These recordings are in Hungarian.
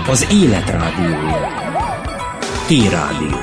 Az Élet Rádiója. T-Rádió.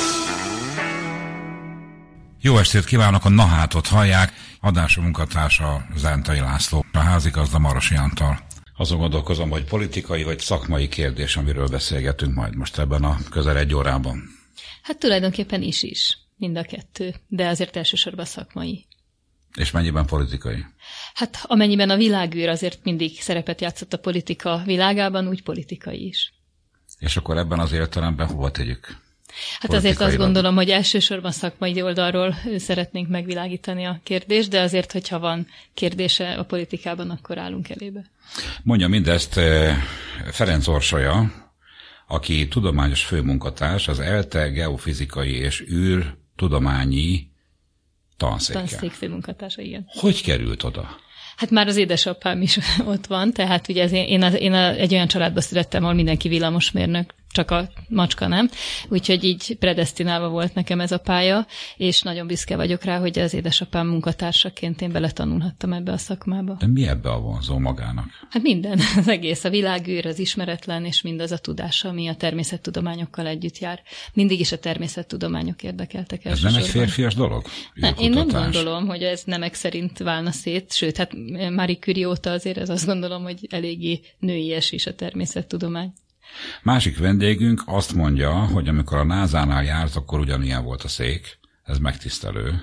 Jó estét kívánok, a Nahátot hallják. Adású munkatársa Zentai László, a házigazda Marosi Antal. Azon gondolkozom, hogy politikai vagy szakmai kérdés, amiről beszélgetünk majd most ebben a közel egy órában. Hát tulajdonképpen is. Mind a kettő, de azért elsősorban szakmai. És mennyiben politikai? Hát amennyiben a világűr azért mindig szerepet játszott a politika világában, úgy politikai is. És akkor ebben az értelemben hova tegyük? Hát azért azt gondolom, hogy elsősorban szakmai oldalról szeretnénk megvilágítani a kérdést, de azért, hogyha van kérdése a politikában, akkor állunk elébe. Mondja mindezt Ferenc Orsolya, aki tudományos főmunkatárs, az ELTE geofizikai és űrtudományi tanszék főmunkatársa, igen. Hogy került oda? Hát már az édesapám is ott van, tehát ugye én egy olyan családba születtem, ahol mindenki villamosmérnök, csak a macska nem. Úgyhogy így predesztinálva volt nekem ez a pálya, és nagyon büszke vagyok rá, hogy az édesapám munkatársaként én beletanulhattam ebbe a szakmába. De mi ebbe a vonzó magának? Hát minden, az egész, a világűr, az ismeretlen, és mindaz a tudása, ami a természettudományokkal együtt jár. Mindig is a természettudományok érdekeltek elsősorban. Ez nem egy férfias dolog? Én nem gondolom, hogy ez nemek szerint válna szét, sőt, hát Marie Curie óta azért ez azt gondolom, hogy eléggé nőies is a természettudomány. Másik vendégünk azt mondja, hogy amikor a NASA-nál járt, akkor ugyanilyen volt a szék. Ez megtisztelő.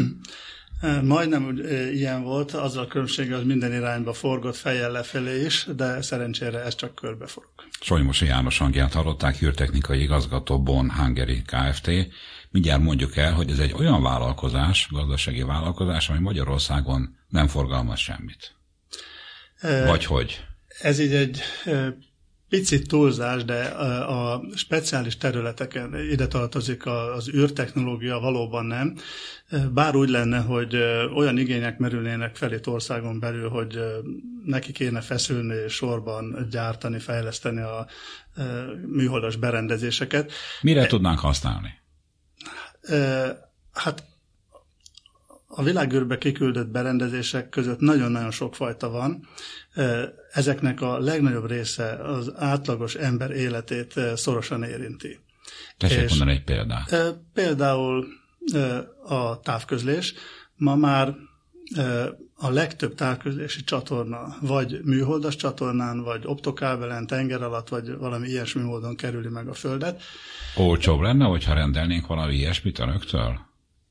Majdnem ilyen volt, azzal a különbséggel, hogy minden irányba forgott fejjel lefelé is, de szerencsére ez csak körbeforog. Solymosi János hangját hallották, űrtechnikai igazgató Bon Hungary Kft. Mindjárt mondjuk el, hogy ez egy olyan vállalkozás, gazdasági vállalkozás, ami Magyarországon nem forgalmaz semmit. Vagy hogy? Ez így egy picit túlzás, de a speciális területeken ide tartozik az űrtechnológia, valóban nem. Bár úgy lenne, hogy olyan igények merülnének fel itt országon belül, hogy neki kéne feszülni és sorban gyártani, fejleszteni a műholdas berendezéseket. Mire tudnánk használni? Hát a világűrbe kiküldött berendezések között nagyon-nagyon sokfajta van. Ezeknek a legnagyobb része az átlagos ember életét szorosan érinti. Tessék mondani egy példát. Például a távközlés. Ma már a legtöbb távközlési csatorna vagy műholdas csatornán, vagy optokábelen, tenger alatt, vagy valami ilyesmi módon kerüli meg a Földet. Olcsóbb lenne, hogyha rendelnénk valami ilyesmit önöktől?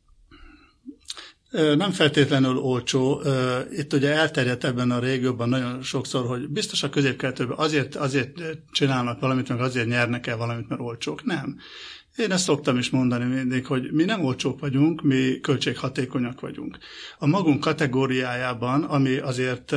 Nem feltétlenül olcsó. Itt ugye elterjedt ebben a régióban nagyon sokszor, hogy biztos a közép-keletőben azért csinálnak valamit, meg azért nyernek el valamit, mert olcsók. Nem. Én ezt szoktam is mondani mindig, hogy mi nem olcsók vagyunk, mi költséghatékonyak vagyunk. A magunk kategóriájában, ami azért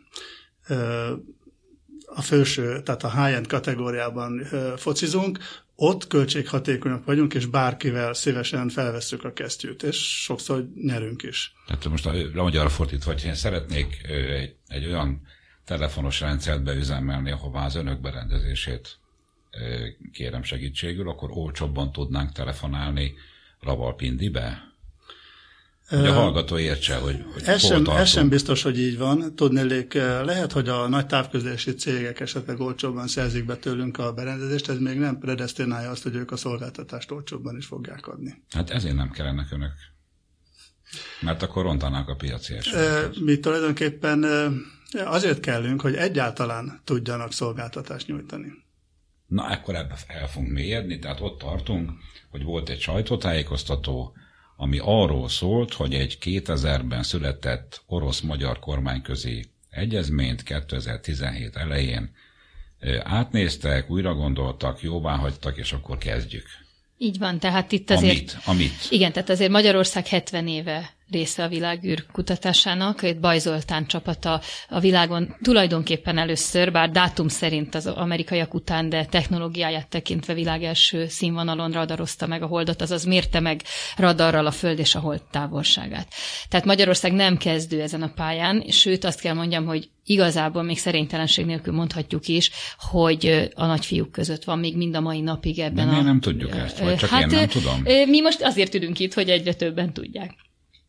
a felső, tehát a high-end kategóriában focizunk, ott költséghatékonyak vagyunk, és bárkivel szívesen felvesszük a kesztyűt, és sokszor nyerünk is. Tehát most a magyarra fordítva, hogy én szeretnék egy olyan telefonos rendszert beüzemelni, ahová az önök berendezését kérem segítségül, akkor olcsóbban tudnánk telefonálni Ravalpindibe? Hogy a hallgató értse, hogy ez sem biztos, hogy így van. Tudnélik, lehet, hogy a nagy távközlési cégek esetleg olcsóbban szerzik be tőlünk a berendezést, ez még nem predesztinálja azt, hogy ők a szolgáltatást olcsóbban is fogják adni. Hát ezért nem kellenek önök. Mert akkor rontanák a piaci esélyeket. Mi tulajdonképpen azért kellünk, hogy egyáltalán tudjanak szolgáltatást nyújtani. Na, akkor ebbe el fogunk mélyedni, tehát ott tartunk, hogy volt egy sajtótájékoztató, ami arról szólt, hogy egy 2000-ben született orosz-magyar kormányközi egyezményt 2017 elején átnéztek, újra gondoltak, jóváhagytak, és akkor kezdjük. Így van, tehát itt azért... Amit? Igen, tehát azért Magyarország 70 éve része a világűr kutatásának. Itt Baj Zoltán csapata a világon tulajdonképpen először, bár dátum szerint az amerikaiak után, de technológiáját tekintve világ első színvonalon radarozta meg a Holdat, azaz mérte meg radarral a Föld és a Hold távolságát. Tehát Magyarország nem kezdő ezen a pályán, sőt azt kell mondjam, hogy igazából még szerénytelenség nélkül mondhatjuk is, hogy a nagyfiúk között van még mind a mai napig ebben. De miért nem tudjuk ezt? Vagy csak én nem tudom? Mi most azért ülünk itt, hogy egyre többen tudják.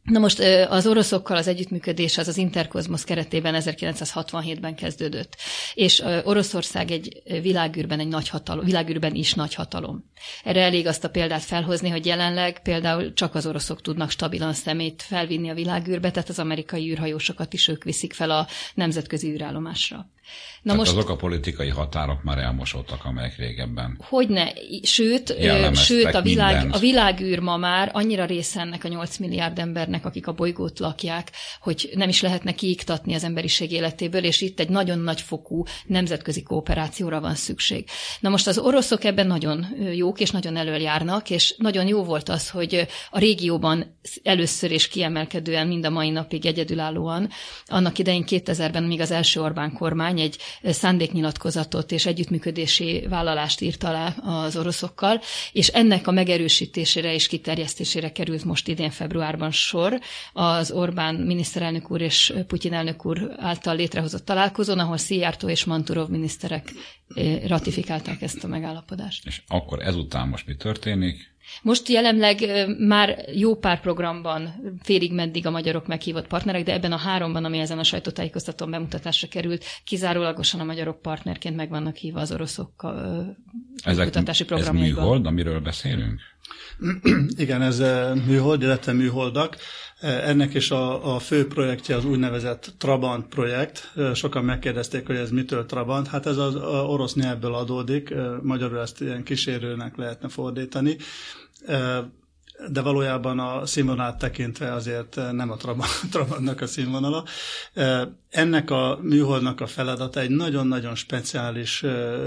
Na most az oroszokkal az együttműködés az Interkozmosz keretében 1967-ben kezdődött, és Oroszország egy világűrben világűrben is nagy hatalom. Erre elég azt a példát felhozni, hogy jelenleg például csak az oroszok tudnak stabilan szemét felvinni a világűrbe, tehát az amerikai űrhajósokat is ők viszik fel a nemzetközi űrállomásra. Na most azok a politikai határok már elmosódtak, amelyek régebben. Hogyne, sőt a világűr ma már annyira része ennek a 8 milliárd embernek, akik a bolygót lakják, hogy nem is lehetne kiiktatni az emberiség életéből, és itt egy nagyon nagy fokú nemzetközi kooperációra van szükség. Na most az oroszok ebben nagyon jók, és nagyon előjárnak, és nagyon jó volt az, hogy a régióban először és kiemelkedően mind a mai napig egyedülállóan, annak idején 2000-ben még az első Orbán kormány egy szándéknyilatkozatot és együttműködési vállalást írt alá az oroszokkal, és ennek a megerősítésére és kiterjesztésére került most idén februárban sor az Orbán miniszterelnök úr és Putyin elnök úr által létrehozott találkozón, ahol Szijjártó és Manturov miniszterek ratifikálták ezt a megállapodást. És akkor ezután most mi történik? Most jelenleg már jó pár programban félig meddig a magyarok meghívott partnerek, de ebben a 3-ban, ami ezen a sajtótájékoztatón bemutatásra került, kizárólagosan a magyarok partnerként meg vannak hívva az oroszok kutatási programjaiban. Ez műhold, amiről beszélünk? Igen, ez műhold, illetve műholdak. Ennek is a fő projektje az úgynevezett Trabant projekt. Sokan megkérdezték, hogy ez mitől Trabant. Hát ez az orosz nyelvből adódik, magyarul ezt ilyen kísérőnek lehetne fordítani. De valójában a színvonalát tekintve azért nem a Trabantnak a színvonala. Ennek a műholdnak a feladata egy nagyon-nagyon speciális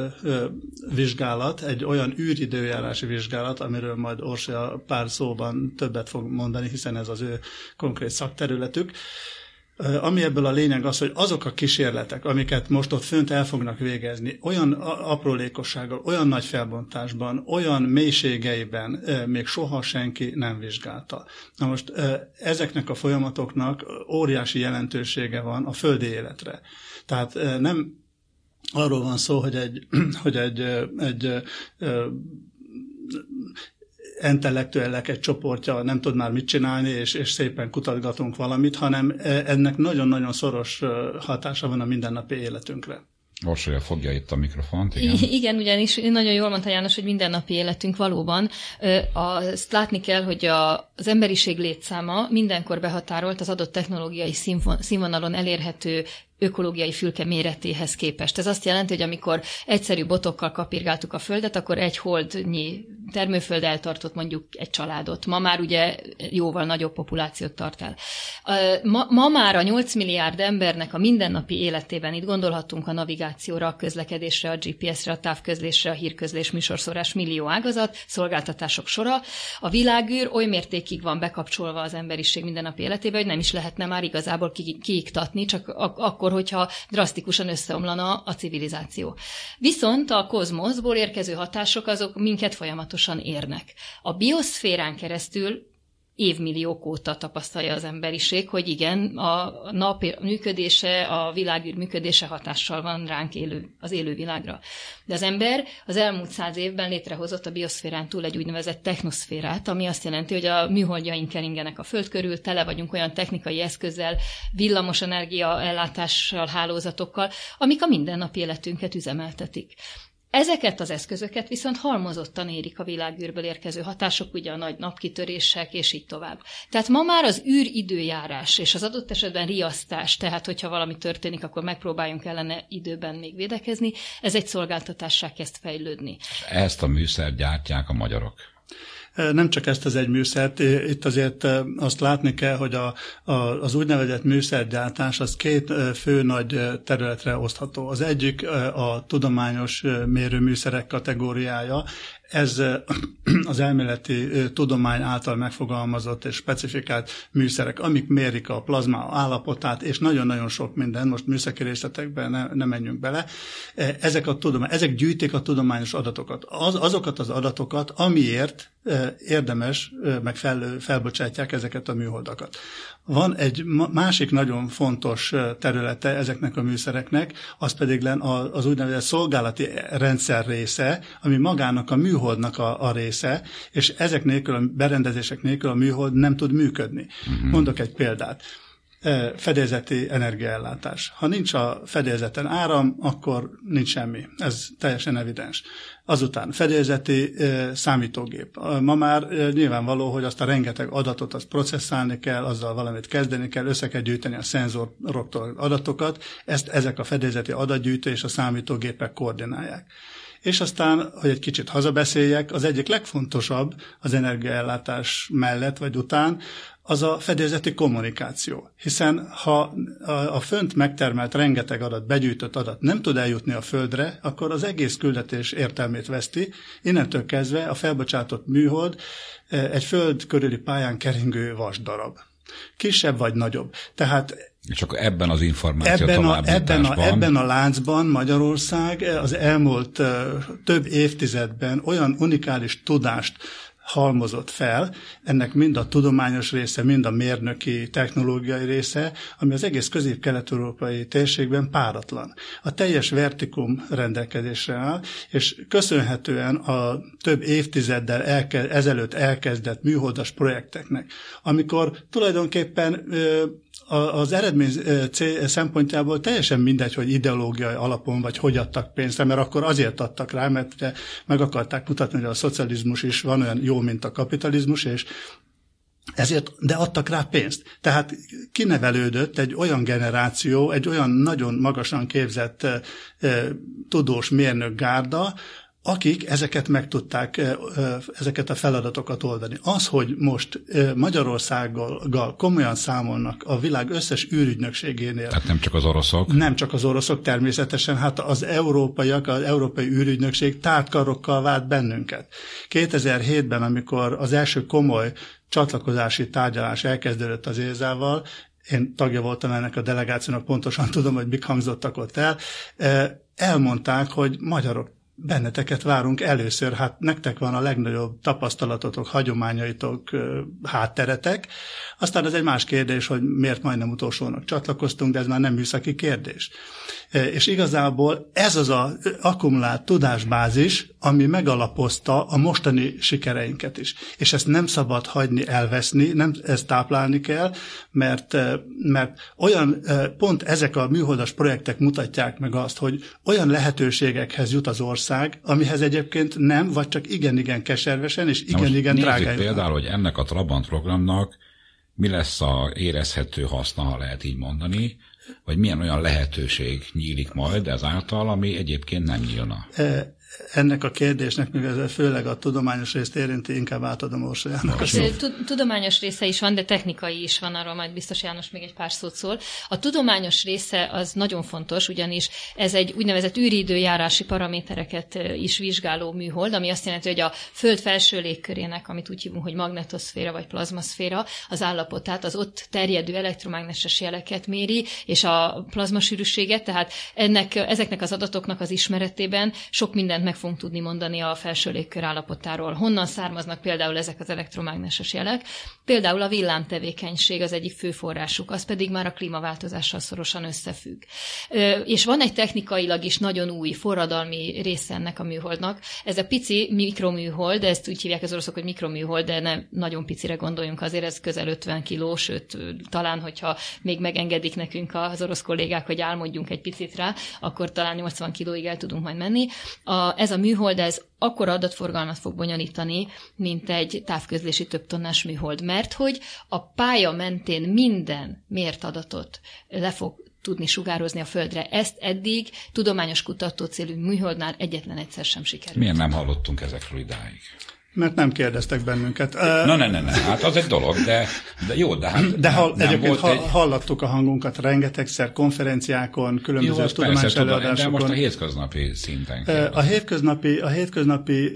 vizsgálat, egy olyan űridőjárási vizsgálat, amiről majd Orsi pár szóban többet fog mondani, hiszen ez az ő konkrét szakterületük. Ami ebből a lényeg az, hogy azok a kísérletek, amiket most ott fönt el fognak végezni, olyan aprólékossággal, olyan nagy felbontásban, olyan mélységeiben még soha senki nem vizsgálta. Na most ezeknek a folyamatoknak óriási jelentősége van a földi életre. Tehát nem arról van szó, hogy egy intellektuellek egy csoportja nem tud már mit csinálni, és szépen kutatgatunk valamit, hanem ennek nagyon-nagyon szoros hatása van a mindennapi életünkre. Orsolya fogja itt a mikrofont, igen. Igen, ugyanis nagyon jól mondta János, hogy mindennapi életünk valóban. Azt látni kell, hogy az emberiség létszáma mindenkor behatárolt az adott technológiai színvonalon elérhető ökológiai fülke méretéhez képest. Ez azt jelenti, hogy amikor egyszerű botokkal kapirgáltuk a Földet, akkor egy holdnyi termőföld eltartott mondjuk egy családot. Ma már ugye jóval nagyobb populációt tart el. Ma már a 8 milliárd embernek a mindennapi életében, itt gondolhatunk a navigációra, a közlekedésre, a GPS-re, a távközlésre, a hírközlés, műsorszórás, millió ágazat, szolgáltatások sora. A világűr oly mértékig van bekapcsolva az emberiség mindennapi életébe, hogy nem is lehetne már igazából kiiktatni, csak akkor, hogyha drasztikusan összeomlana a civilizáció. Viszont a kozmoszból érkező hatások azok minket folyamatosan érnek. A bioszférán keresztül évmilliók óta tapasztalja az emberiség, hogy igen, a nap működése, a világűr működése hatással van ránk az élő világra. De az ember az elmúlt 100 évben létrehozott a bioszférán túl egy úgynevezett technoszférát, ami azt jelenti, hogy a műholdjaink keringenek a Föld körül, tele vagyunk olyan technikai eszközzel, villamos energia ellátással, hálózatokkal, amik a mindennapi életünket üzemeltetik. Ezeket az eszközöket viszont halmozottan érik a világűrből érkező hatások, ugye a nagy napkitörések, és így tovább. Tehát ma már az űridőjárás és az adott esetben riasztás, tehát hogyha valami történik, akkor megpróbáljunk ellene időben még védekezni, ez egy szolgáltatássá kezd fejlődni. Ezt a műszert gyártják a magyarok. Nem csak ezt az egy műszert, itt azért azt látni kell, hogy az úgynevezett műszergyártás az 2 fő nagy területre osztható. Az egyik a tudományos mérőműszerek kategóriája, ez az elméleti tudomány által megfogalmazott és specifikált műszerek, amik mérik a plazma állapotát, és nagyon-nagyon sok minden, most műszaki részletekben nem menjünk bele. Ezek gyűjtik a tudományos adatokat. Azokat az adatokat, amiért érdemes, meg felbocsátják ezeket a műholdakat. Van egy másik nagyon fontos területe ezeknek a műszereknek, az pedig az úgynevezett szolgálati rendszer része, ami magának a műhold műholdnak a része, és ezek nélkül, a berendezések nélkül a műhold nem tud működni. Mondok egy példát. Fedélzeti energiaellátás. Ha nincs a fedélzeten áram, akkor nincs semmi. Ez teljesen evidens. Azután fedélzeti számítógép. Ma már nyilvánvaló, hogy azt a rengeteg adatot azt processzálni kell, azzal valamit kezdeni kell, össze kell gyűjteni a szenzoroktól adatokat, ezek a fedélzeti adatgyűjtő és a számítógépek koordinálják. És aztán, hogy egy kicsit hazabeszéljek, az egyik legfontosabb az energiaellátás mellett vagy után, az a fedélzeti kommunikáció. Hiszen ha a fönt megtermelt rengeteg adat, begyűjtött adat nem tud eljutni a Földre, akkor az egész küldetés értelmét veszti. Innentől kezdve a felbocsátott műhold egy föld körüli pályán keringő vasdarab. Kisebb vagy nagyobb. Tehát és akkor ebben az információ továbbításban. Ebben a láncban Magyarország az elmúlt több évtizedben olyan unikális tudást halmozott fel, ennek mind a tudományos része, mind a mérnöki, technológiai része, ami az egész közép-kelet-európai térségben páratlan. A teljes vertikum rendelkezésre áll, és köszönhetően a több évtizeddel ezelőtt elkezdett műholdas projekteknek, amikor tulajdonképpen az eredmény szempontjából teljesen mindegy, hogy ideológiai alapon vagy hogy adtak pénzt, mert akkor azért adtak rá, mert ugye meg akarták mutatni, hogy a szocializmus is van olyan jó, mint a kapitalizmus, és ezért, de adtak rá pénzt. Tehát kinevelődött egy olyan generáció, egy olyan nagyon magasan képzett tudós mérnök gárda, akik ezeket meg tudták, ezeket a feladatokat oldani. Az, hogy most Magyarországgal komolyan számolnak a világ összes űrügynökségénél. Tehát nem csak az oroszok? Nem csak az oroszok természetesen, hát az európaiak, az Európai űrügynökség tártkarokkal vált bennünket. 2007-ben, amikor az első komoly csatlakozási tárgyalás elkezdődött az ESA-val, én tagja voltam ennek a delegációnak, pontosan tudom, hogy mik hangzottak ott el, elmondták, hogy magyarok, benneteket várunk először, hát nektek van a legnagyobb tapasztalatotok, hagyományaitok, hátteretek. Aztán ez egy más kérdés, hogy miért majdnem utolsónak csatlakoztunk, de ez már nem műszaki kérdés. És igazából ez az az akkumulált tudásbázis, ami megalapozta a mostani sikereinket is. És ezt nem szabad hagyni elveszni, nem ezt táplálni kell, mert olyan, pont ezek a műholdas projektek mutatják meg azt, hogy olyan lehetőségekhez jut az ország, amihez egyébként nem, vagy csak igen-igen keservesen, és igen-igen drágán. Nézzük például, hogy ennek a Trabant programnak mi lesz a érezhető haszna, ha lehet így mondani, vagy milyen olyan lehetőség nyílik majd ezáltal, ami egyébként nem nyílna? Ennek a kérdésnek, mivel főleg a tudományos részt érinti, inkább átadom Orsoljának. Tudományos része is van, de technikai is van, arról majd biztos János még egy pár szót szól. A tudományos része az nagyon fontos, ugyanis ez egy úgynevezett űridőjárási paramétereket is vizsgáló műhold, ami azt jelenti, hogy a Föld felső légkörének, amit úgy hívunk, hogy magnetoszféra vagy plazmaszféra, az állapotát, az ott terjedő elektromágneses jeleket méri, és a plazmasűrűséget, tehát ezeknek az adatoknak az ismeretében sok mindent meg fogunk tudni mondani a felső légkör állapotáról. Honnan származnak például ezek az elektromágneses jelek? Például a villámtevékenység az egyik fő forrásuk, az pedig már a klímaváltozással szorosan összefügg. És van egy technikailag is nagyon új forradalmi része ennek a műholdnak. Ez a pici mikroműhold, ezt úgy hívják az oroszok, hogy mikroműhold, de nem nagyon picire gondoljunk, azért ez közel 50 kiló, sőt, talán, hogyha még megengedik nekünk az orosz kollégák, hogy álmodjunk egy picit rá, akkor talán 80 kilóig el tudunk majd menni. Ez a műhold, ez akkora adatforgalmat fog bonyolítani, mint egy távközlési több tonnás műhold, mert hogy a pálya mentén minden mért adatot le fog tudni sugározni a Földre. Ezt eddig tudományos kutató célú műholdnál egyetlen egyszer sem sikerült. Miért nem hallottunk ezekről idáig? Mert nem kérdeztek bennünket. Ne, hát az egy dolog, de jó, de hát egyébként hallattuk a hangunkat rengetegszer konferenciákon, különböző tudományos előadásokon. De most a hétköznapi szinten kell. A hétköznapi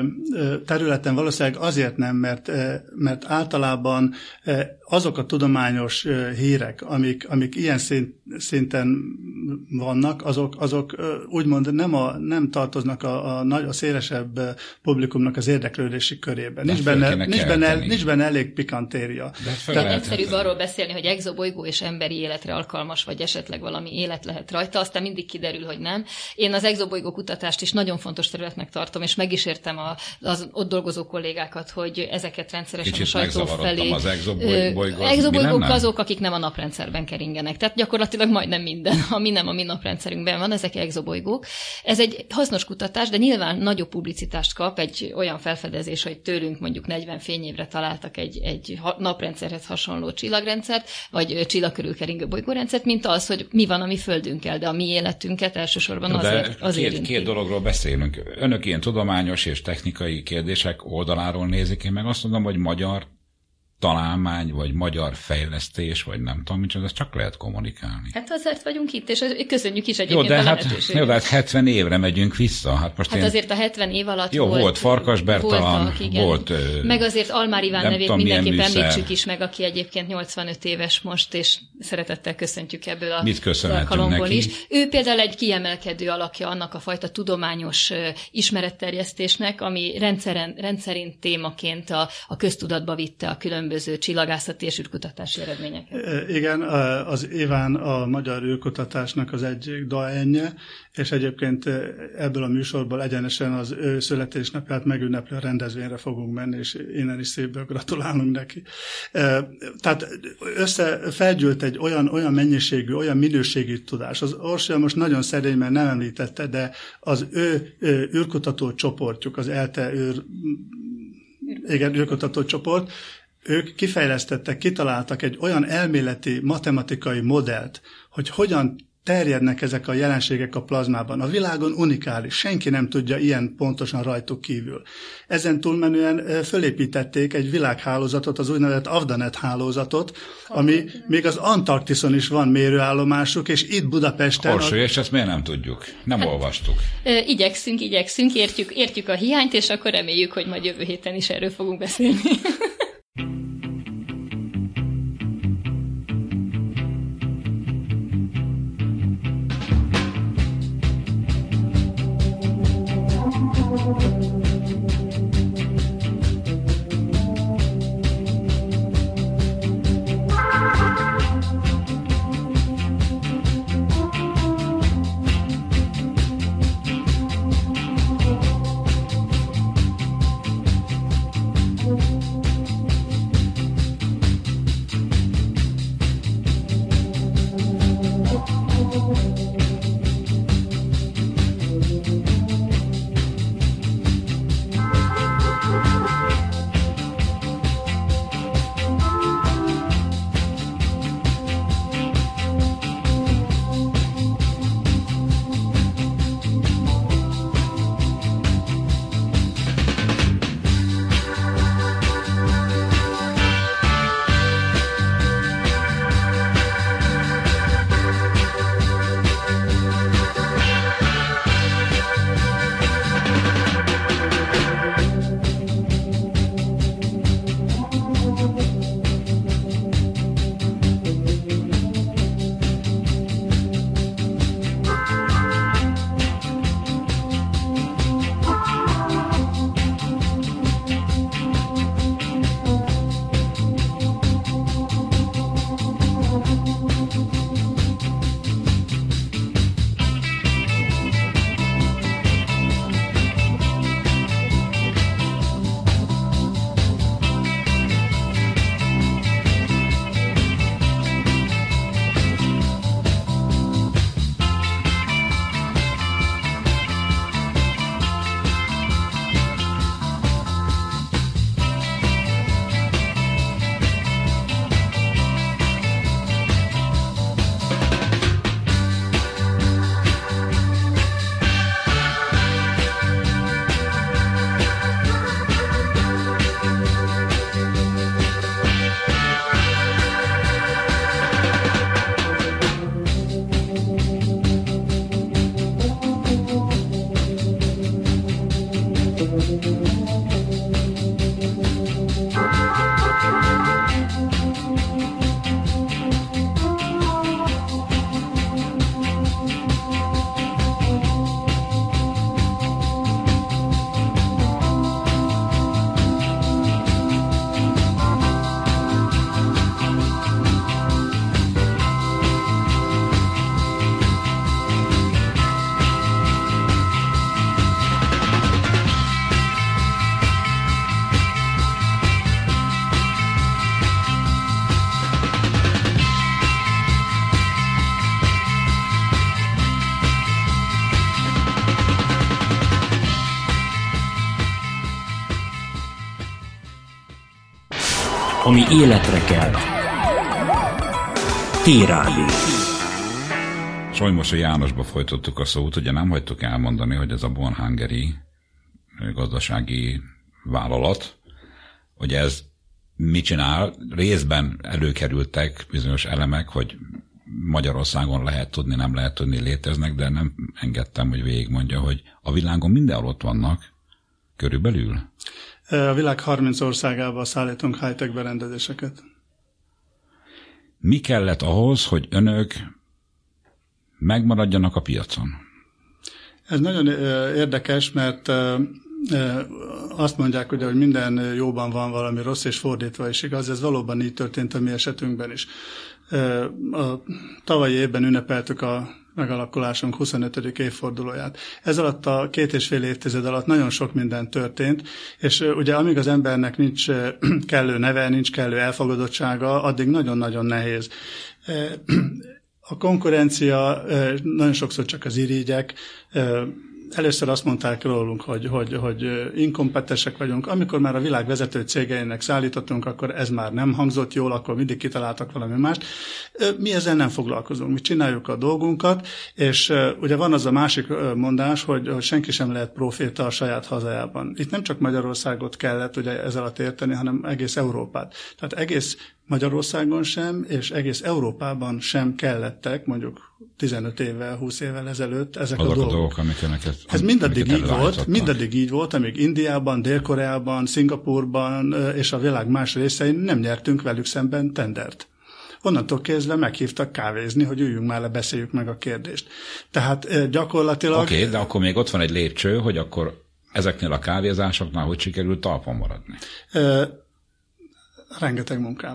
területen valószínűleg azért nem, mert általában azok a tudományos hírek, amik ilyen szinten vannak, azok úgymond nem tartoznak a szélesebb publikumnak az érdeklődéséhez. érdeklődési körében. Nincs benne elég pikantéria. De egyszerűbb arról beszélni, hogy exobolygó és emberi életre alkalmas, vagy esetleg valami élet lehet rajta, aztán mindig kiderül, hogy nem. Én az exobolygó kutatást is nagyon fontos területnek tartom, és meg is értem az ott dolgozó kollégákat, hogy ezeket rendszeresen kicsit a sajtó felé. Az exobolygók azok, akik nem a naprendszerben keringenek. Tehát gyakorlatilag majdnem minden, ami nem a mi naprendszerünkben van, ezek exobolygók. Ez egy hasznos kutatás, de nyilván nagyobb publicitást kap egy olyan felfedezés, hogy tőlünk mondjuk 40 fényévre találtak egy naprendszerhez hasonló csillagrendszert, vagy csillag körül keringő bolygórendszert, mint az, hogy mi van a mi földünkkel, de a mi életünket elsősorban azért két dologról beszélünk. Önök ilyen tudományos és technikai kérdések oldaláról nézik, én meg azt mondom, hogy magyar találmány, vagy magyar fejlesztés, vagy nem tudom, micsoda, ezt csak lehet kommunikálni. Hát azért vagyunk itt, és köszönjük is egyébként a lehetőséget. Jó, de hát 70 évre megyünk vissza. Hát azért a 70 év alatt volt Farkas Bertalan, volt... Meg azért Almár Iván nevét mindenképp említsük is meg, aki egyébként 85 éves most, és szeretettel köszöntjük ebből a alkalomból is. Ő például egy kiemelkedő alakja annak a fajta tudományos ismeretterjesztésnek, ami rendszerint témaként a köztudatba vitte a különböző csillagászati és űrkutatási eredményeket. Igen, az Iván a magyar űrkutatásnak az egyik doyenje, és egyébként ebből a műsorból egyenesen az ő születésnapját megünneplő rendezvényre fogunk menni, és innen is szépből gratulálunk neki. Tehát felgyűlt egy olyan mennyiségű, olyan minőségű tudás. Az Orsolya most nagyon szerény, mert nem említette, de az ő űrkutató csoportjuk, az ELTE űrkutató csoport, ők kifejlesztettek, kitaláltak egy olyan elméleti matematikai modellt, hogy hogyan terjednek ezek a jelenségek a plazmában. A világon unikális, senki nem tudja ilyen pontosan rajtuk kívül. Ezen túlmenően fölépítették egy világhálózatot, az úgynevezett AFDANET hálózatot, ami még az Antarktiszon is van mérőállomásuk, és itt Budapesten... Orsolya, és ezt miért nem tudjuk? Nem olvastuk. Igyekszünk, értjük a hiányt, és akkor reméljük, hogy majd jövő héten is erről fogunk beszélni. ami életre kelt. T-Rádió. Solymosi Jánosba folytattuk a szót, ugye nem hagytuk elmondani, hogy ez a Born Hungary gazdasági vállalat, hogy ez mit csinál, részben előkerültek bizonyos elemek, hogy Magyarországon lehet tudni, nem lehet tudni, léteznek, de nem engedtem, hogy végigmondja, hogy a világon mindenhol ott vannak, körülbelül. A világ 30 országában szállítunk high-tech berendezéseket. Mi kellett ahhoz, hogy önök megmaradjanak a piacon? Ez nagyon érdekes, mert azt mondják, ugye, hogy minden jóban van valami rossz, és fordítva is igaz. Ez valóban így történt a mi esetünkben is. A tavalyi évben ünnepeltük a megalakulásunk 25. évfordulóját. Ez alatt a 2,5 évtized alatt nagyon sok minden történt, és ugye amíg az embernek nincs kellő neve, nincs kellő elfogadottsága, addig nagyon-nagyon nehéz. A konkurencia, nagyon sokszor csak az irigyek, először azt mondták rólunk, hogy inkompetensek vagyunk. Amikor már a világ vezető cégeinek szállítottunk, akkor ez már nem hangzott jól, akkor mindig kitaláltak valami mást. Mi ezzel nem foglalkozunk, mi csináljuk a dolgunkat, és ugye van az a másik mondás, hogy senki sem lehet proféta a saját hazájában. Itt nem csak Magyarországot kellett ugye ezzel alatt érteni, hanem egész Európát. Tehát egész Magyarországon sem, és egész Európában sem kellettek, mondjuk 15 évvel, 20 évvel ezelőtt ezek a dolgok. Ez mindaddig így volt, amíg Indiában, Dél-Koreában, Szingapurban és a világ más részein nem nyertünk velük szemben tendert. Onnantól kezdve meghívtak kávézni, hogy üljünk már le, beszéljük meg a kérdést. Tehát gyakorlatilag... Oké, de akkor még ott van egy lépcső, hogy akkor ezeknél a kávézásoknál hogy sikerült talpon maradni? Rengeteg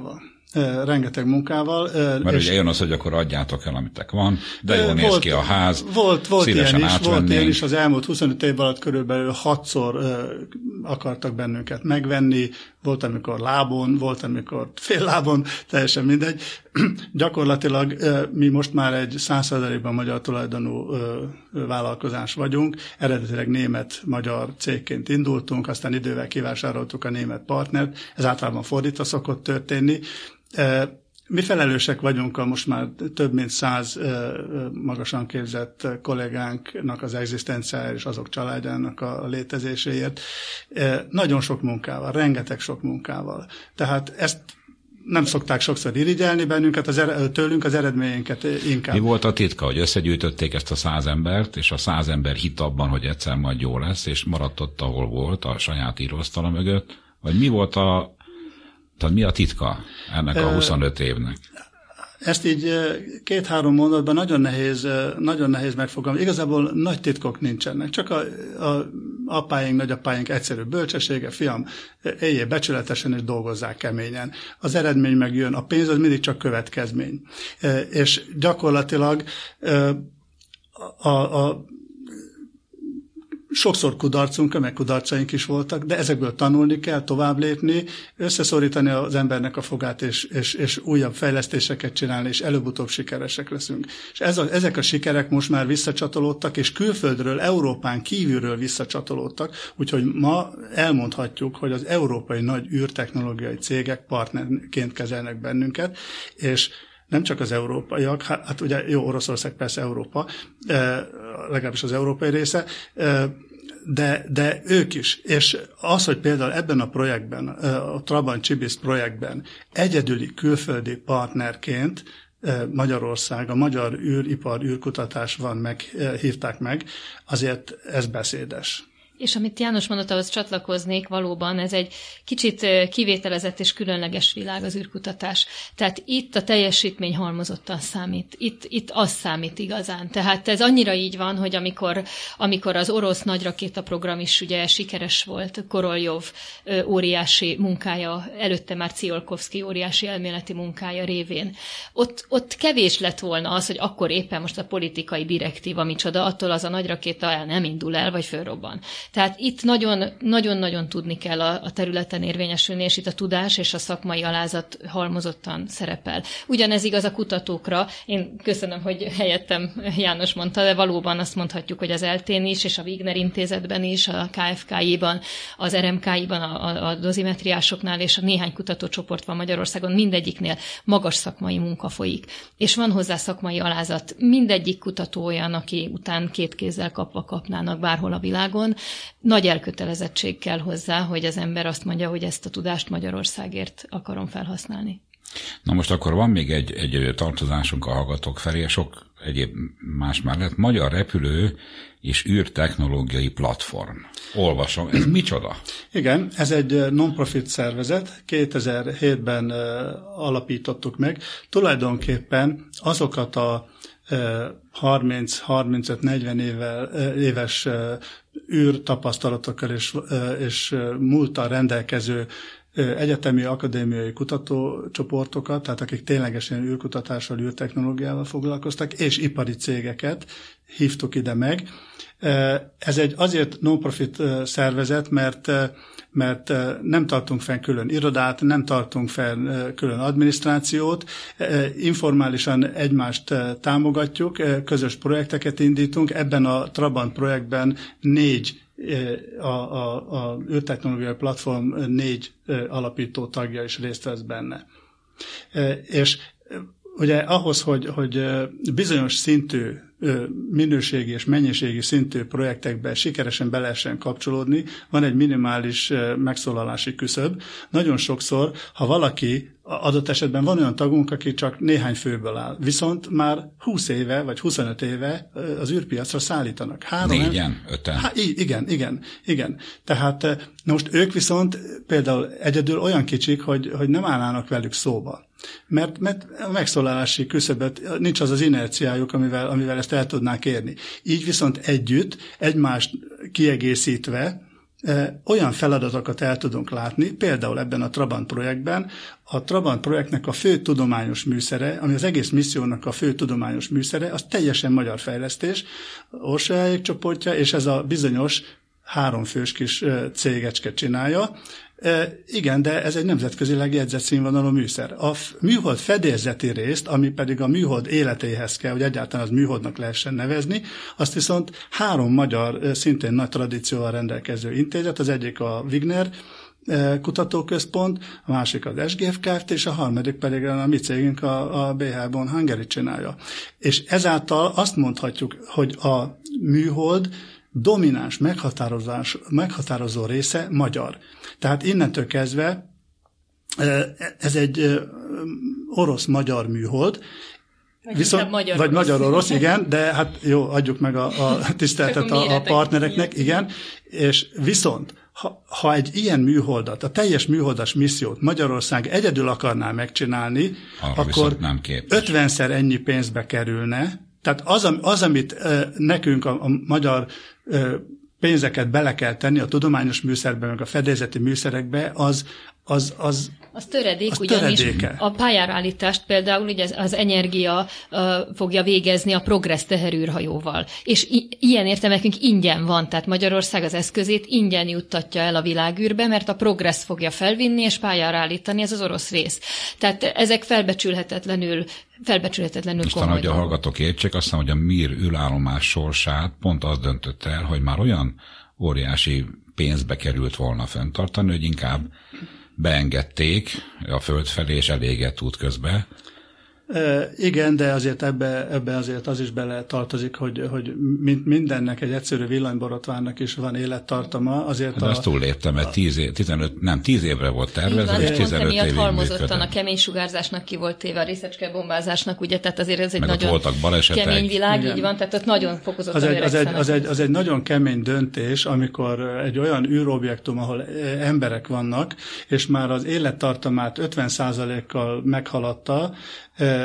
munkával. Mert ugye jön az, hogy akkor adjátok el, amitek van, de jól néz ki a ház, volt szívesen volt ilyen is, az elmúlt 25 év alatt körülbelül 6-szor akartak bennünket megvenni, volt, amikor lábon, volt, amikor fél lábon, teljesen mindegy. Gyakorlatilag mi most már egy 100%-ban magyar tulajdonú vállalkozás vagyunk, eredetileg német-magyar cégként indultunk, aztán idővel kivásároltuk a német partnert, ez általában fordítva szokott történni. Mi felelősek vagyunk a most már több mint 100 magasan képzett kollégánknak az egzisztenciájáért és azok családjának a létezéséért. Nagyon sok munkával, rengeteg sok munkával. Tehát ezt nem szokták sokszor irigyelni bennünket, tőlünk az eredményeinket inkább. Mi volt a titka, hogy összegyűjtötték ezt a 100 embert, és a 100 ember hitt abban, hogy egyszer majd jó lesz, és maradt ott, ahol volt, a saját íróasztala mögött? Vagy mi volt tehát mi a titka ennek a 25 évnek? Ezt így 2-3 mondatban nagyon nehéz megfogalmazni. Igazából nagy titkok nincsenek, csak a apáink, nagyapáink egyszerű bölcsessége, fiam, éljél becsületesen és dolgozzák keményen. Az eredmény megjön, a pénz az mindig csak következmény. És gyakorlatilag sokszor kudarcunk, meg kudarcaink is voltak, de ezekből tanulni kell, tovább lépni, összeszorítani az embernek a fogát, és újabb fejlesztéseket csinálni, és előbb-utóbb sikeresek leszünk. És ezek a sikerek most már visszacsatolódtak, és külföldről, Európán kívülről visszacsatolódtak, úgyhogy ma elmondhatjuk, hogy az európai nagy űrtechnológiai cégek partnerként kezelnek bennünket, és nem csak az európaiak, hát ugye jó, Oroszország persze Európa, legalábbis az európai része, de ők is. És az, hogy például ebben a projektben, a Trabant-Csibiszt projektben egyedüli külföldi partnerként Magyarország, a magyar űripar, űrkutatás hívták meg, azért ez beszédes. És amit János mondott, ahhoz csatlakoznék, valóban ez egy kicsit kivételezett és különleges világ az űrkutatás. Tehát itt a teljesítmény halmozottan számít. Itt az számít igazán. Tehát ez annyira így van, hogy amikor az orosz nagyrakétaprogram is ugye sikeres volt, Koroljov óriási munkája, előtte már Tsiolkovszky óriási elméleti munkája révén. Ott kevés lett volna az, hogy akkor éppen most a politikai direktíva micsoda, attól az a nagyrakéta nem indul el, vagy fölrobban. Tehát itt nagyon-nagyon tudni kell a területen érvényesülni, és itt a tudás és a szakmai alázat halmozottan szerepel. Ugyanez igaz a kutatókra. Én köszönöm, hogy helyettem János mondta, de valóban azt mondhatjuk, hogy az ELTÉN is, és a Wigner Intézetben is, a KFK-iban, az RMK-iban, a dozimetriásoknál, és a néhány kutatócsoport van Magyarországon, mindegyiknél magas szakmai munka folyik. És van hozzá szakmai alázat. Mindegyik kutató olyan, aki után két kézzel kapnának bárhol a világon. Nagy elkötelezettség kell hozzá, hogy az ember azt mondja, hogy ezt a tudást Magyarországért akarom felhasználni. Na most akkor van még egy tartozásunk a hallgatók felé, sok egyéb más mellett. Magyar repülő és űrtechnológiai platform. Olvasom, ez micsoda? Igen, ez egy non-profit szervezet, 2007-ben alapítottuk meg. Tulajdonképpen azokat a 30-35-40 éves űrtapasztalatokkal és múlttal rendelkező egyetemi, akadémiai kutatócsoportokat, tehát akik ténylegesen űrkutatással, űrtechnológiával foglalkoztak, és ipari cégeket hívtuk ide meg. Ez egy azért non-profit szervezet, mert nem tartunk fenn külön irodát, nem tartunk fenn külön adminisztrációt, informálisan egymást támogatjuk, közös projekteket indítunk. Ebben a Trabant projektben 4 a űrtechnológiai platform 4 alapító tagja is részt vesz benne. És ugye ahhoz, hogy bizonyos szintű minőségi és mennyiségi szintű projektekbe sikeresen be lehessen kapcsolódni, van egy minimális megszólalási küszöb. Nagyon sokszor, ha valaki, adott esetben van olyan tagunk, aki csak néhány főből áll, viszont már 20 éve vagy 25 éve az űrpiacra szállítanak. 4-en, 5-en. Igen. Tehát most ők viszont például egyedül olyan kicsik, hogy nem állnának velük szóba. Mert a megszólalási küszöböt nincs az inerciájuk, amivel ezt el tudnák érni. Így viszont együtt, egymást kiegészítve olyan feladatokat el tudunk látni, például ebben a Trabant projektben. A Trabant projektnek a fő tudományos műszere, ami az egész missziónak a fő tudományos műszere, az teljesen magyar fejlesztés, Orsolyaik csoportja, és ez a bizonyos 3 fős kis cégecske csinálja. Igen, de ez egy nemzetközileg jegyzett színvonalú műszer. A műhold fedélzeti részt, ami pedig a műhold életéhez kell, hogy egyáltalán az műholdnak lehessen nevezni, azt viszont 3 magyar, szintén nagy tradícióval rendelkező intézet, az egyik a Wigner kutatóközpont, a másik az SGF Kft. És a harmadik pedig a mi cégünk a BH Bonn Hungary csinálja. És ezáltal azt mondhatjuk, hogy a műhold domináns meghatározó része magyar. Tehát innentől kezdve ez egy orosz-magyar műhold, vagy magyar-orosz, igen, de hát jó, adjuk meg a tiszteletet a partnereknek, igen, és viszont ha egy ilyen műholdat, a teljes műholdas missziót Magyarország egyedül akarná megcsinálni, akkor 50-szer ennyi pénzbe kerülne. Tehát az amit nekünk a magyar pénzeket bele kell tenni a tudományos műszerbe, meg a fedélzeti műszerekbe, az töredék, ugyanis a pályára állítást például ugye az Energia fogja végezni a Progress teherűrhajóval. És ilyen értelmekünk ingyen van, tehát Magyarország az eszközét ingyen juttatja el a világűrbe, mert a Progress fogja felvinni és pályára állítani, ez az orosz rész. Tehát ezek felbecsülhetetlenül Aztán, hogy a hallgatók értsék, azt hiszem, hogy a Mir űrállomás sorsát pont az döntött el, hogy már olyan óriási pénzbe került volna fenntartani, hogy inkább beengedték a föld felé, és eléget útközben. Igen, de azért ebbe azért az is bele tartozik, hogy mindennek, egy egyszerű villanyborotvánnak is van élettartama. Azért de azt túlléptem, mert 10 évre volt tervezve, és 15 évig halmozottan a kemény sugárzásnak ki volt téve, a részecskebombázásnak, ugye, tehát azért ez egy meg nagyon kemény világ, igen. Így van, tehát ott nagyon fokozottan az egy nagyon kemény döntés, amikor egy olyan űrobjektum, ahol emberek vannak, és már az élettartamát 50%-kal meghaladta,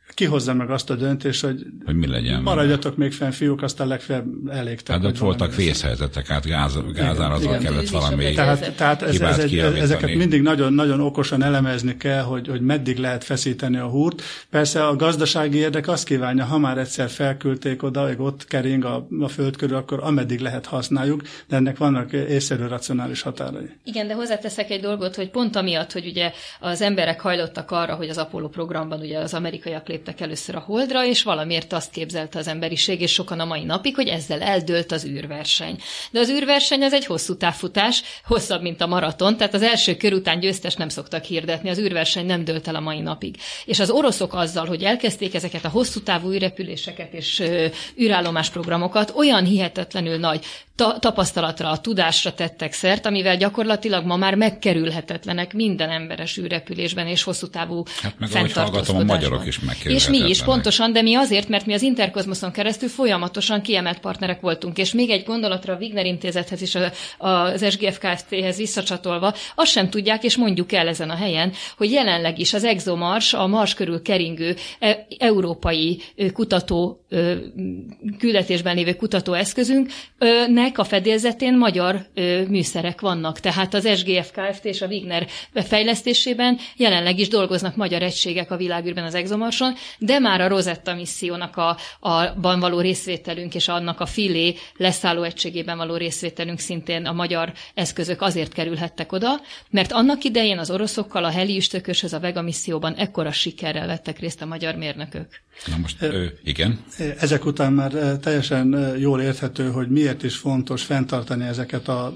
kihozza meg azt a döntést, hogy mi legyen. Maradjatok még fenn, fiúk, aztán legfeljebb elégtek. Hát ott voltak vészhelyzetek, hát gázárazzal kellett valami Tehát ezeket mindig nagyon, nagyon okosan elemezni kell, hogy meddig lehet feszíteni a húrt. Persze a gazdasági érdek azt kívánja, ha már egyszer felküldték oda, hogy ott kering a föld körül, akkor ameddig lehet használjuk, de ennek vannak észszerű racionális határai. Igen, de hozzáteszek egy dolgot, hogy pont amiatt, hogy ugye az emberek hajlottak arra, hogy az Apollo programban ugye az amerikaiak léptek először a Holdra, és valamiért azt képzelte az emberiség, és sokan a mai napig, hogy ezzel eldőlt az űrverseny. De az űrverseny az egy hosszú távfutás, hosszabb, mint a maraton, tehát az első kör után győztes nem szoktak hirdetni, az űrverseny nem dőlt el a mai napig. És az oroszok azzal, hogy elkezdték ezeket a hosszú távú űrrepüléseket és űrállomás programokat, olyan hihetetlenül nagy tapasztalatra, tudásra tettek szert, amivel gyakorlatilag ma már megkerülhetetlenek minden emberes űrrepülésben és hosszú távú fenntartózkodásban. A magyarok is megkerülhetetlenek. És mi is, pontosan, de mi azért, mert mi az Interkozmoszon keresztül folyamatosan kiemelt partnerek voltunk. És még egy gondolatra a Wigner Intézethez és az SGF Kft-hez visszacsatolva, azt sem tudják, és mondjuk el ezen a helyen, hogy jelenleg is az ExoMars, a Mars körül keringő európai kutató küldetésben lévő kutatóeszközünknek a fedélzetén magyar műszerek vannak. Tehát az SGF Kft. És a Wigner fejlesztésében jelenleg is dolgoznak magyar egységek a világűrben az ExoMarson, de már a Rosetta missziónak abban való részvételünk és annak a Philae leszálló egységében való részvételünk szintén a magyar eszközök azért kerülhettek oda, mert annak idején az oroszokkal a Heli üstököshöz a Vega misszióban ekkora sikerrel vettek részt a magyar mérnökök. Na most, igen. Ezek után már teljesen jól érthető, hogy miért is fontos fenntartani ezeket a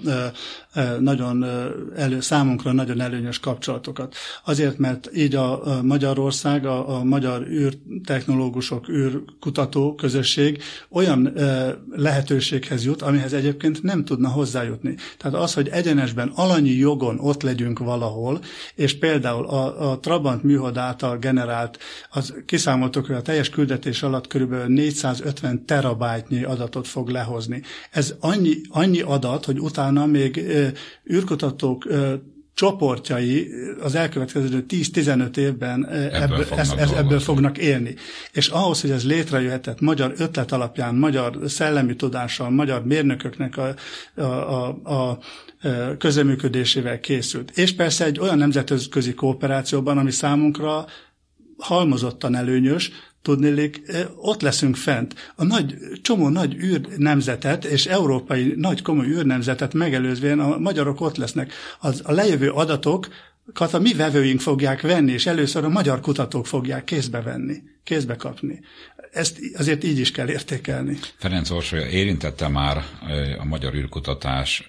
számunkra nagyon előnyös kapcsolatokat. Azért, mert így a Magyarország, a magyar űrtechnológusok, űrkutató közösség olyan lehetőséghez jut, amihez egyébként nem tudna hozzájutni. Tehát az, hogy egyenesben alanyi jogon ott legyünk valahol, és például a Trabant műhold által generált, kiszámoltuk, hogy a teljes küldetés alatt körülbelül 450 terabájtnyi adatot fog lehozni. Ez annyi adat, hogy utána még űrkutatók csoportjai az elkövetkező 10-15 évben ebből fognak élni. És ahhoz, hogy ez létrejöhetett magyar ötlet alapján, magyar szellemi tudással, magyar mérnököknek a közreműködésével készült. És persze egy olyan nemzetközi kooperációban, ami számunkra halmozottan előnyös, tudniillik, ott leszünk fent. Csomó nagy űrnemzetet és európai nagy komoly űrnemzetet megelőzvén a magyarok ott lesznek. A lejövő adatokat a mi vevőink fogják venni, és először a magyar kutatók fogják kézbe kapni. Ezt azért így is kell értékelni. Ferenc Orsolya érintette már a magyar űrkutatás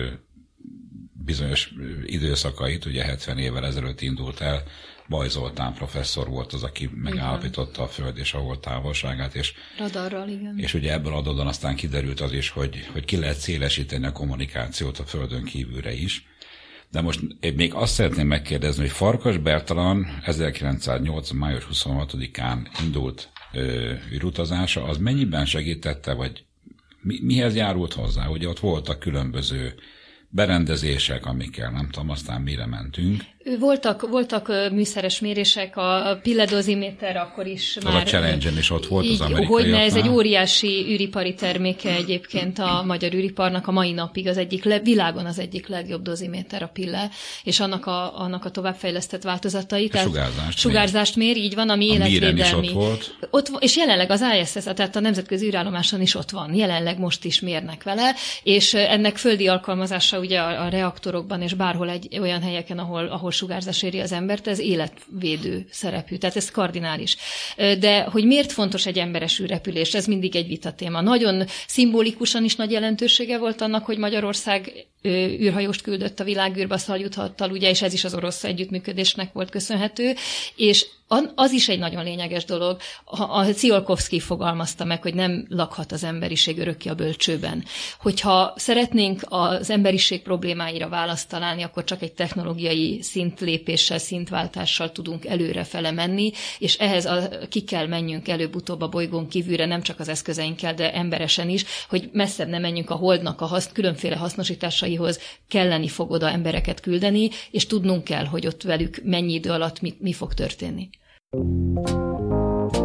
bizonyos időszakait, ugye 70 évvel ezelőtt indult el, Baj Zoltán professzor volt az, aki megállapította a Föld és a Hold távolságát. És radarral, igen. És ugye ebből adódóan aztán kiderült az is, hogy ki lehet szélesíteni a kommunikációt a Földön kívülre is. De most én még azt szeretném megkérdezni, hogy Farkas Bertalan 1908. május 26-án indult űrutazása, az mennyiben segítette, vagy mihez járult hozzá? Ugye ott voltak különböző berendezések, amikkel nem tudom, aztán mire mentünk. Voltak műszeres mérések, a pilledoziméter akkor is már... A Challenger is ott volt az amerikaiaknál. Hogyne, ez egy óriási űripari terméke egyébként a magyar űriparnak, a mai napig az világon az egyik legjobb doziméter a pille, és annak a továbbfejlesztett változatai. Sugárzást mér, így van, ami életvédelmi. Is ott volt. És jelenleg az ISS, tehát a nemzetközi űrállomáson is ott van. Jelenleg most is mérnek vele, és ennek földi alkalmazása ugye a reaktorokban és bárhol olyan helyeken, ahol sugárzás éri az embert, ez életvédő szerepű, tehát ez kardinális. De hogy miért fontos egy emberes űrrepülés, ez mindig egy vitatéma. Nagyon szimbolikusan is nagy jelentősége volt annak, hogy Magyarország űrhajóst küldött a világűrbe a Szaljut-hattal, ugye, és ez is az orosz együttműködésnek volt köszönhető, és az is egy nagyon lényeges dolog. A Tsiolkovszky fogalmazta meg, hogy nem lakhat az emberiség örökké a bölcsőben. Hogyha szeretnénk az emberiség problémáira választ találni, akkor csak egy technológiai szintlépéssel, szintváltással tudunk előrefele menni, és ehhez ki kell menjünk előbb-utóbb a bolygón kívülre, nem csak az eszközeinkkel, de emberesen is, hogy messzebb ne menjünk a Holdnak a különféle hasznosításaihoz, kelleni fog oda embereket küldeni, és tudnunk kell, hogy ott velük mennyi idő alatt mi fog történni.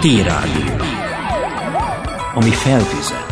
T-Rádió, ami feltüzel.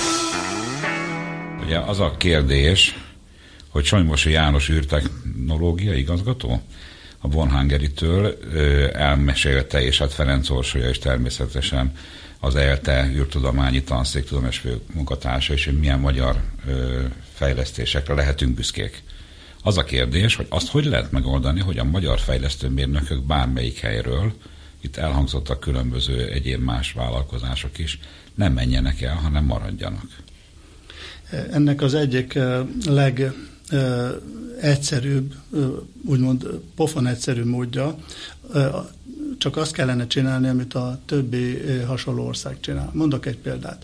Ugye az a kérdés, hogy Solymosi János űrtechnológia igazgató a Bonhangeritől elmesélte, és hát Ferenc Orsolya is természetesen az ELTE űrtudományi tanszék tudományos munkatársa, és hogy milyen magyar fejlesztésekre lehetünk büszkék. Az a kérdés, hogy azt hogy lehet megoldani, hogy a magyar fejlesztőmérnökök bármelyik helyről, itt elhangzottak különböző egyéb más vállalkozások is, nem menjenek el, hanem maradjanak. Ennek az egyik legegyszerűbb, úgymond pofon egyszerű módja, csak azt kellene csinálni, amit a többi hasonló ország csinál. Mondok egy példát.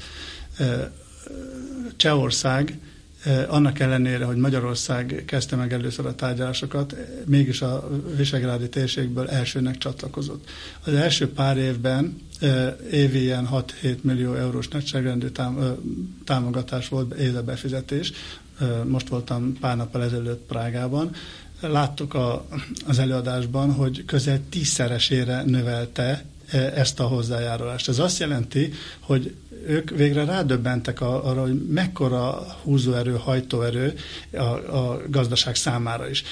Csehország, annak ellenére, hogy Magyarország kezdte meg először a tárgyalásokat, mégis a visegrádi térségből elsőnek csatlakozott. Az első pár évben évi ilyen 6-7 millió eurós nagyságrendű támogatás volt, évebefizetés. Most voltam pár nappal ezelőtt Prágában. Láttuk az előadásban, hogy közel 10-szeresére növelte ezt a hozzájárulást. Ez azt jelenti, hogy ők végre rádöbbentek arra, hogy mekkora húzóerő, hajtóerő a gazdaság számára is.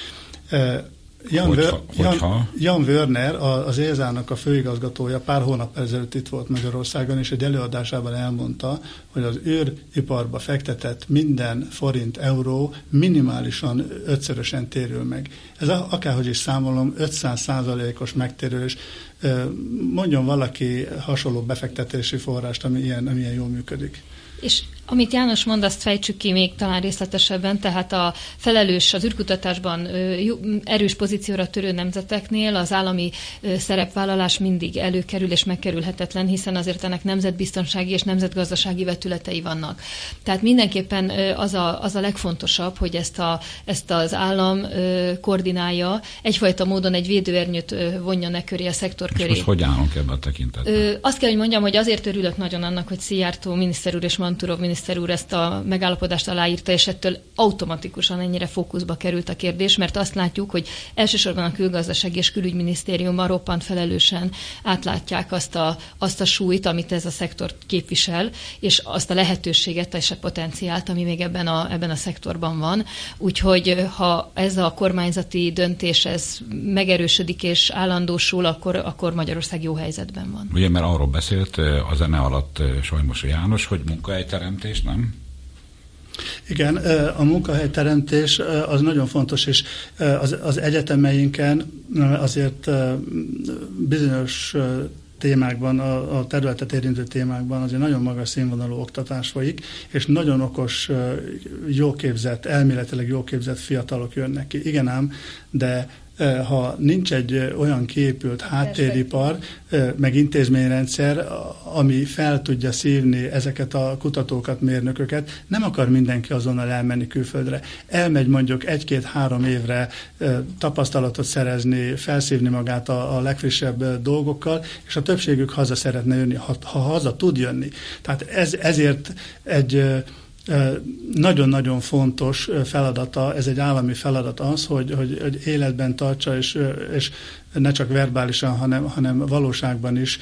Jan Wörner, az ESA-nak a főigazgatója pár hónap ezelőtt itt volt Magyarországon, és egy előadásában elmondta, hogy az űriparba fektetett minden forint, euró minimálisan 5-szörösen térül meg. Ez akárhogy is számolom, 500%-os megtérülés. Mondjon valaki hasonló befektetési forrást, ami ilyen jól működik. És amit János mond, azt fejtsük ki még talán részletesebben, tehát a felelős az űrkutatásban erős pozícióra törő nemzeteknél az állami szerepvállalás mindig előkerül és megkerülhetetlen, hiszen azért ennek nemzetbiztonsági és nemzetgazdasági vetületei vannak. Tehát mindenképpen az a legfontosabb, hogy ezt az állam koordinálja, egyfajta módon egy védőernyőt vonjon e köré, a szektor köré. És most hogy állunk ebben a tekintetben? Azt kell, hogy mondjam, hogy azért örülök nagyon annak, hogy Szijjártó miniszter úr és Manturov miniszter úr ezt a megállapodást aláírta, és ettől automatikusan ennyire fókuszba került a kérdés, mert azt látjuk, hogy elsősorban a külgazdasági és külügyminisztériumban roppant felelősen átlátják azt a súlyt, amit ez a szektor képvisel, és azt a lehetőséget és a potenciált, ami még ebben a szektorban van. Úgyhogy ha ez a kormányzati döntés ez megerősödik és állandósul, akkor Magyarország jó helyzetben van. Ugye, mert arról beszélt a zene alatt Solymosi János, hogy munkahelyteremtés, nem? Igen, a munkahelyteremtés az nagyon fontos, és az egyetemeinken azért bizonyos témákban, a területet érintő témákban azért nagyon magas színvonalú oktatás folyik, és nagyon okos, jóképzett, elméletileg jóképzett fiatalok jönnek ki. Igen ám, de ha nincs egy olyan kiépült háttéripar, meg intézményrendszer, ami fel tudja szívni ezeket a kutatókat, mérnököket, nem akar mindenki azonnal elmenni külföldre. Elmegy mondjuk 1-2-3 évre tapasztalatot szerezni, felszívni magát a legfrissebb dolgokkal, és a többségük haza szeretne jönni, ha haza tud jönni. Tehát ezért egy nagyon-nagyon fontos feladata, ez egy állami feladat az, hogy életben tartsa, és ne csak verbálisan, hanem valóságban is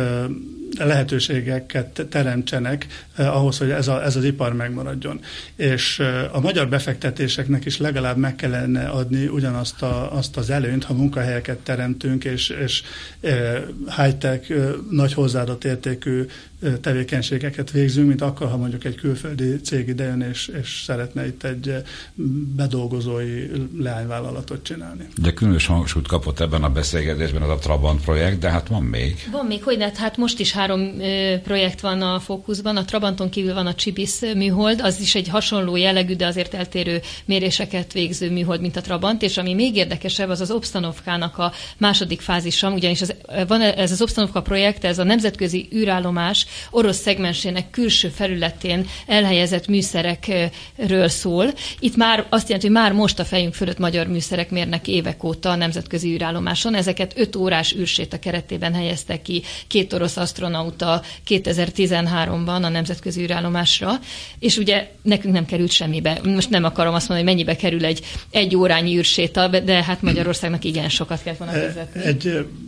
lehetőségeket teremtsenek ahhoz, hogy ez az ipar megmaradjon. És a magyar befektetéseknek is legalább meg kellene adni ugyanazt azt az előnyt, ha munkahelyeket teremtünk, és high-tech, nagy hozzáadott értékű tevékenységeket végzünk, mint akkor, ha mondjuk egy külföldi cég idejön, és szeretne itt egy bedolgozói leányvállalatot csinálni. De különös hangsúlyt kapott ebben a beszélgetésben az a Trabant projekt, de hát van még. Van még, hogy hát most is 3 projekt van a fókuszban. A Trabanton kívül van a Csibis műhold, az is egy hasonló jellegű, de azért eltérő méréseket végző műhold, mint a Trabant, és ami még érdekesebb, az Obstanovkának a második fázisa, ugyanis van ez az Obstanovka projekt, ez a nemzetközi űrállomás orosz szegmensének külső felületén elhelyezett műszerekről szól. Itt már azt jelenti, hogy már most a fejünk fölött magyar műszerek mérnek évek óta a nemzetközi űrállomáson. Ezeket 5 órás űrséta keretében helyeztek ki 2 orosz asztronauta 2013-ban a nemzetközi űrállomásra, és ugye nekünk nem került semmibe. Most nem akarom azt mondani, hogy mennyibe kerül egy órányi űrséta, de hát Magyarországnak igen sokat kellett volna fizetni.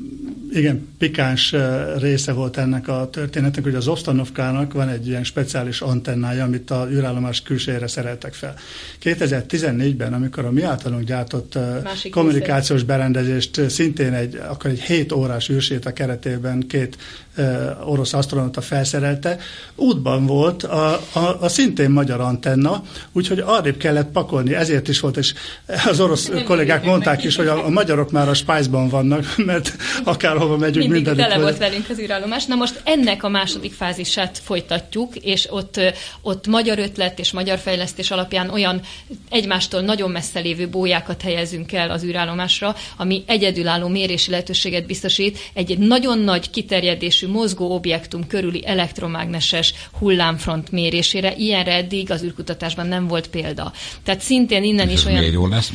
igen pikáns része volt ennek a történetnek, hogy az Obstanovkának van egy ilyen speciális antennája, amit a űrállomás külsejére szereltek fel. 2014-ben, amikor a mi általunk gyártott kommunikációs berendezést szintén akkor egy 7 órás űrséta keretében 2 orosz asztronauta felszerelte, útban volt a szintén magyar antenna, úgyhogy arrébb kellett pakolni, ezért is volt, és az orosz kollégák mondták is, hogy a magyarok már a Spice-ban vannak, mert akárhova megyünk, mindig tele volt velünk az űrállomás. Na most ennek a második fázisát folytatjuk, és ott magyar ötlet és magyar fejlesztés alapján olyan egymástól nagyon messze lévő bójákat helyezünk el az űrállomásra, ami egyedülálló mérési lehetőséget biztosít egy nagyon nagy kiterjedésű mozgó objektum körüli elektromágneses hullámfront mérésére. Ilyenre eddig az űrkutatásban nem volt példa. Tehát szintén innen is olyan... Miért jó lesz?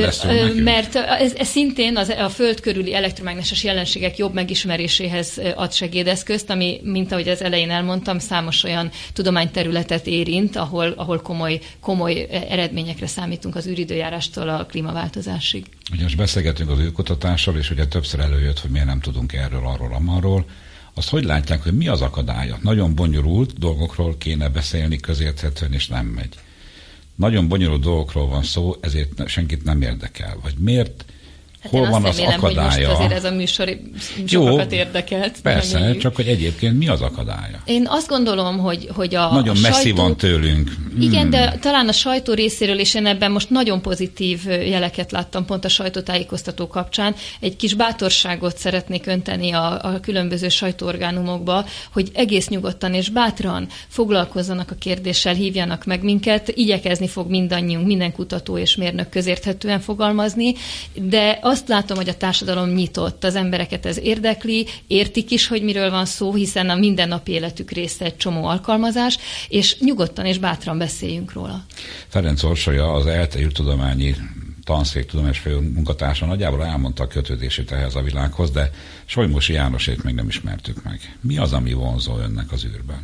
Mert ez szintén a Föld körüli elektromágneses jelenségek jobb megismeréséhez ad segédeszközt, ami, mint ahogy az elején elmondtam, számos olyan tudományterületet érint, ahol komoly eredményekre számítunk az űridőjárástól a klímaváltozásig. Ugye most beszélgetünk az űrkutatással, és ugye többször előjött, hogy miért nem tudunk erről, arról, amarról. Azt hogy látják, hogy mi az akadálya? Nagyon bonyolult dolgokról kéne beszélni közérthetően, és nem megy. Nagyon bonyolult dolgokról van szó, ezért senkit nem érdekel. Vagy miért? Hát hol van az akadálya? Hogy most azért ez a műsor sokakat érdekelt. Persze, csak hogy egyébként mi az akadálya? Én azt gondolom, hogy a nagyon sajtó... messzi van tőlünk. Igen, de talán a sajtó részéről, és én ebben most nagyon pozitív jeleket láttam pont a sajtótájékoztató kapcsán. Egy kis bátorságot szeretnék önteni a különböző sajtóorgánumokba, hogy egész nyugodtan és bátran foglalkozzanak a kérdéssel, hívjanak meg minket. Igyekezni fog mindannyiunk, minden kutató és mérnök közérthetően fogalmazni, de azt látom, hogy a társadalom nyitott, az embereket ez érdekli, értik is, hogy miről van szó, hiszen a mindennapi életük része egy csomó alkalmazás, és nyugodtan és bátran beszéljünk róla. Ferenc Orsolya, az ELTE űrtudományi tanszék tudományos főmunkatársa nagyjából elmondta a kötődését ehhez a világhoz, de Solymosi Jánosét még nem ismertük meg. Mi az, ami vonzó önnek az űrben?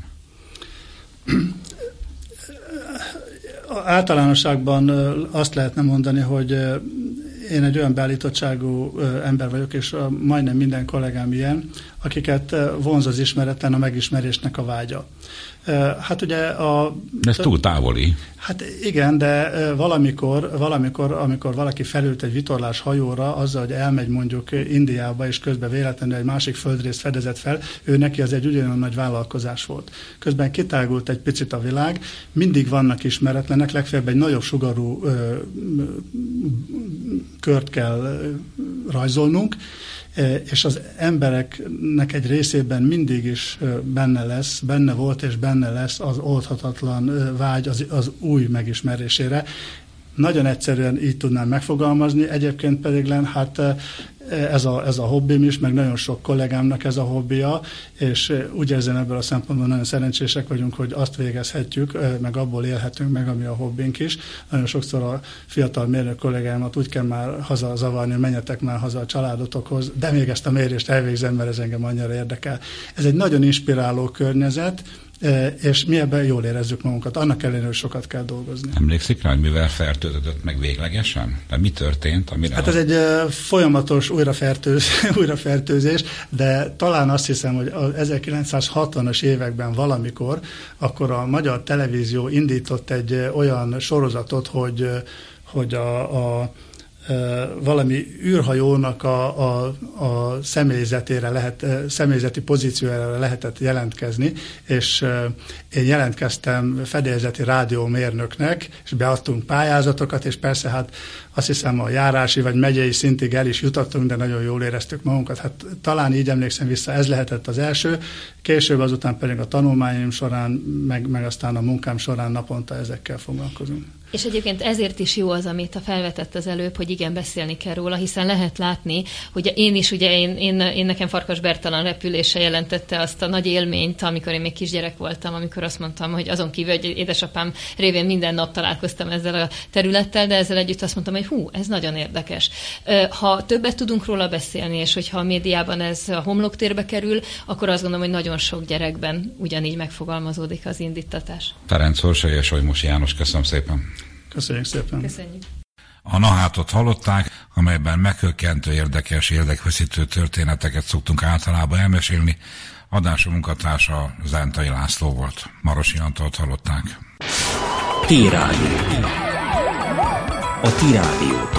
Általánosságban azt lehetne mondani, hogy én egy olyan beállítottságú ember vagyok, és majdnem minden kollégám ilyen, akiket vonz az ismeretlen a megismerésnek a vágya. Hát ugye ez túl távoli. Hát igen, de valamikor, amikor valaki felült egy vitorlás hajóra, azzal, hogy elmegy mondjuk Indiába, és közben véletlenül egy másik földrészt fedezett fel, ő neki az egy ugyanolyan nagy vállalkozás volt. Közben kitágult egy picit a világ, mindig vannak ismeretlenek, legfeljebb egy nagyobb sugarú kört kell rajzolnunk, és az embereknek egy részében mindig is benne volt és benne lesz az oldhatatlan vágy az új megismerésére. Nagyon egyszerűen így tudnám megfogalmazni, egyébként pedig hát ez a hobbim is, meg nagyon sok kollégámnak ez a hobbija, és úgy érzem ebből a szempontból nagyon szerencsések vagyunk, hogy azt végezhetjük, meg abból élhetünk meg, ami a hobbink is. Nagyon sokszor a fiatal mérnök kollégámat úgy kell már hazazavarni, hogy menjetek már haza a családotokhoz, de még ezt a mérést elvégzem, mert ez engem annyira érdekel. Ez egy nagyon inspiráló környezet, és mi ebben jól érezzük magunkat. Annak ellenére, hogy sokat kell dolgozni. Emlékszik rá, hogy mivel fertőzött meg véglegesen? De mi történt? Hát ez egy folyamatos újrafertőzés, de talán azt hiszem, hogy az 1960-as években valamikor, akkor a Magyar Televízió indított egy olyan sorozatot, hogy a valami űrhajónak a személyzeti pozíciójára lehetett jelentkezni, és én jelentkeztem fedélzeti rádiómérnöknek, és beadtunk pályázatokat, és persze hát azt hiszem a járási vagy megyei szintig el is jutottunk, de nagyon jól éreztük magunkat. Hát talán így emlékszem vissza, ez lehetett az első, később azután pedig a tanulmányaim során, meg aztán a munkám során naponta ezekkel foglalkozunk. És egyébként ezért is jó az, amit felvetett az előbb, hogy igen, beszélni kell róla, hiszen lehet látni, hogy én nekem Farkas Bertalan repülése jelentette azt a nagy élményt, amikor én még kisgyerek voltam, amikor azt mondtam, hogy azon kívül, hogy édesapám révén minden nap találkoztam ezzel a területtel, de ezzel együtt azt mondtam, hogy ez nagyon érdekes. Ha többet tudunk róla beszélni, és hogyha a médiában ez a homloktérbe kerül, akkor azt gondolom, hogy nagyon sok gyerekben ugyanígy megfogalmazódik az indítatás. Ferenc Orsolya és Solymosi János, köszönöm szépen. Köszönjük szépen. Köszönjük. A Nahátot hallották, amelyben meghökkentő, érdekes, érdekfeszítő történeteket szoktunk általában elmesélni. Adású munkatársa Zentai László volt. Marosi Antalt hallották. T-Rádió. A Ti Rádiótok.